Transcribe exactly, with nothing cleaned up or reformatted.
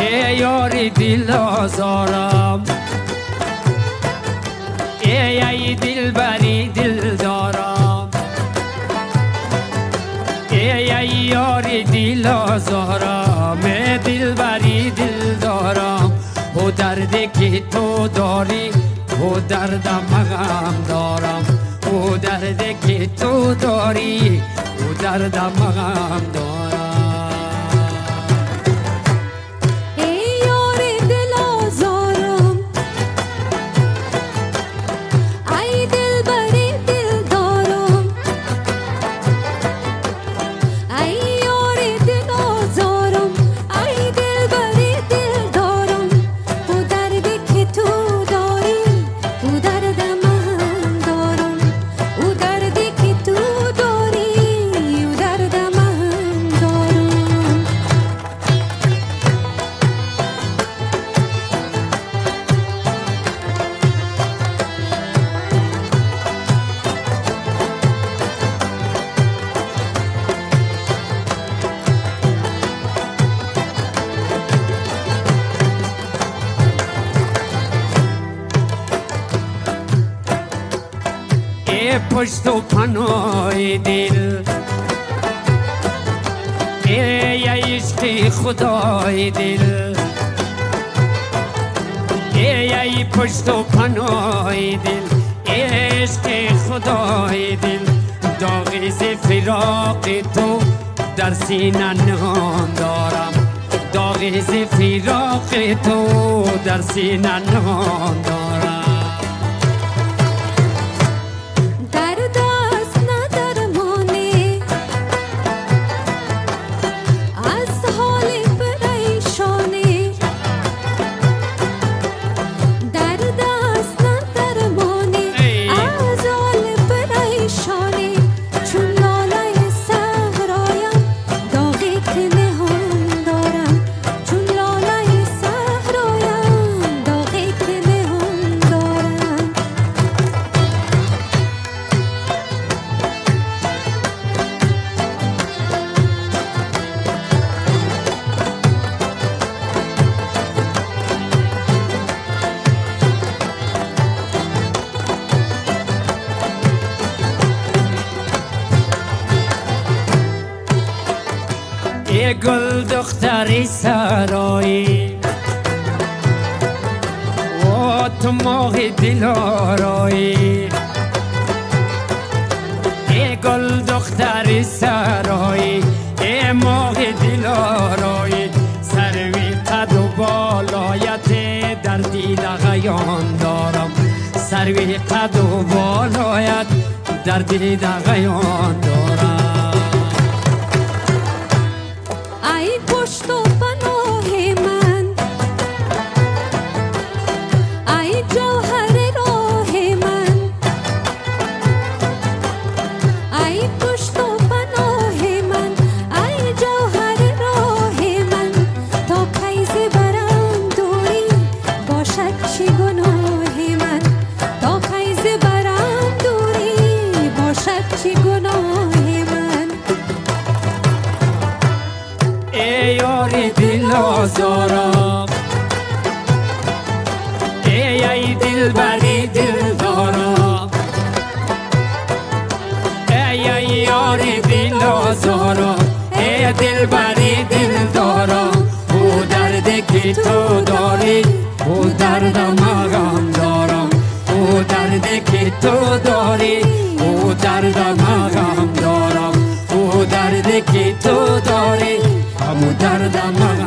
ای یاری دل آزارم، ای ای دل بری دل دارم، ای ای یاری دل آزارم، ای دل بری دل دارم. او دردی که تو داری او دردم غم دارم، او دردی که تو داری او دردم غم دارم. پشت و پناه دل، ای عشق خدای دل، ای ای پشت و پناه دل، ای عشق خدای دل. داغی ز فراق تو در سینه نهان دارم، داغی ز فراق تو در سینه نهان دارم. ای گل دختری سرایی، و تو ماه دل آرایی، ای گل دختری سرایی، ای ماه دل آرایی. سروی قد و بالایت در دیده غیان دارم، سروی قد و بالایت در دیده غیان دارم. ای پشت و پناه من، ای جوهر راه من، ای پشت و پناه من، ای جوهر راه من. تا پاییز برم دوری باشد چی گناه من، تا پاییز برم دوری باشد چی گناه من. ای یاری دل آزارم، ای ای دل بری دل دارم، ای ای یاری دل آزارم، ای دل بری دل دارم. او دردی که تو داری او دردم غم دارم، او دردی که تو داری او دردم غم دارم، او دردی که تو داری همو دردم